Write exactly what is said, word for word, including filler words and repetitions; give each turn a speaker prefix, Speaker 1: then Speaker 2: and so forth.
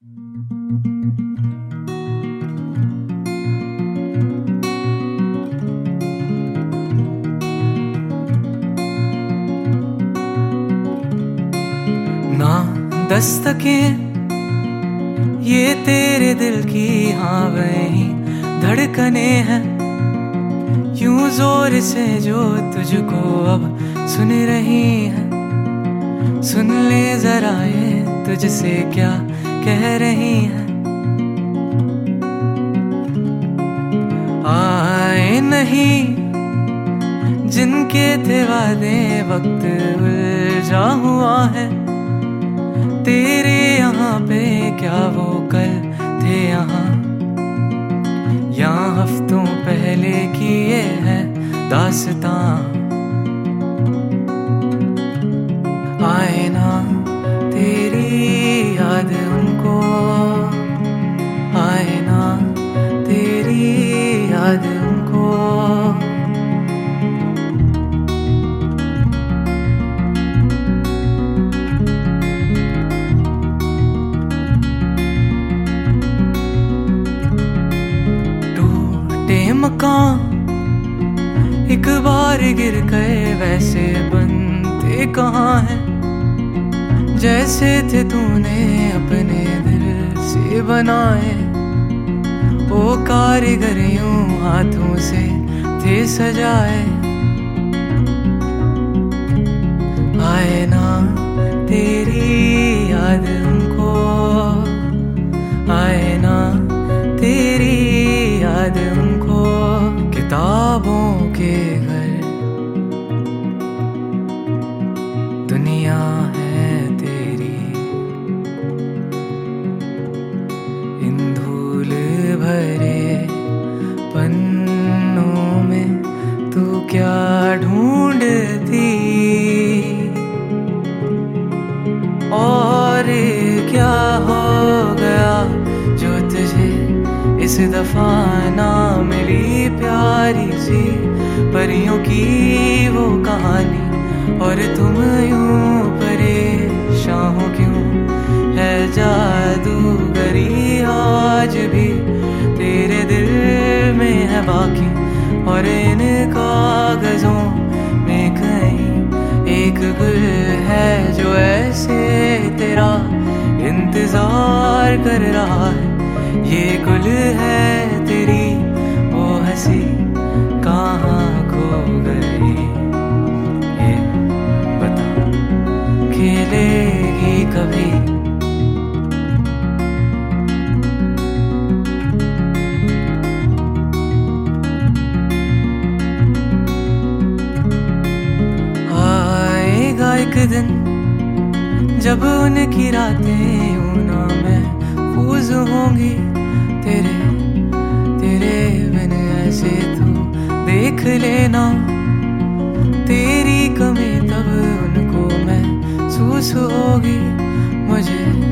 Speaker 1: ना दस्तकें ये तेरे दिल की हाँ वही धड़कने हैं, यूं जोर से जो तुझको अब सुन रही हैं। सुन ले जरा ये तुझसे क्या कह रही हैं। आए नहीं जिनके थे वादे वक्त उलझा हुआ है, तेरे यहाँ पे क्या वो कल थे यहाँ। यहाँ हफ्तों पहले की ये है दास्तां। आए ना तेरी याद उनको, आए ना तेरी याद उनको। मकान एक बार गिर गए वैसे बनते कहाँ हैं, जैसे थे तूने अपने दिल से बनाए। वो कारीगर यूं हाथों से थे सजाए। आए ना तेरी याद उनको, आए ना तेरी याद उनको। किताबों के घर दुनिया है तेरी, इन धूल भरे पन्नों में तू क्या ढूंढती, और क्या हो गया जो तुझे इस दफा ना मिली प्यारी सी परियों की वो कहानी। और तुम यूं परेशान हो क्यों, है जादूगरी आज भी तेरे दिल में है बाकी। और इन कागजों में कहीं एक गुल है जो ऐसे तेरा इंतजार कर रहा है। ये गुल है तेरी वो हंसी कहाँ खो गई, ये बता खिलेगी कभी। आएगा एक दिन जब उनकी रातें यूं महफूज होंगी, तेरे तेरे बिन ऐसे तू देख लेना। तेरी कमी तब उनको महसूस होगी, मुझे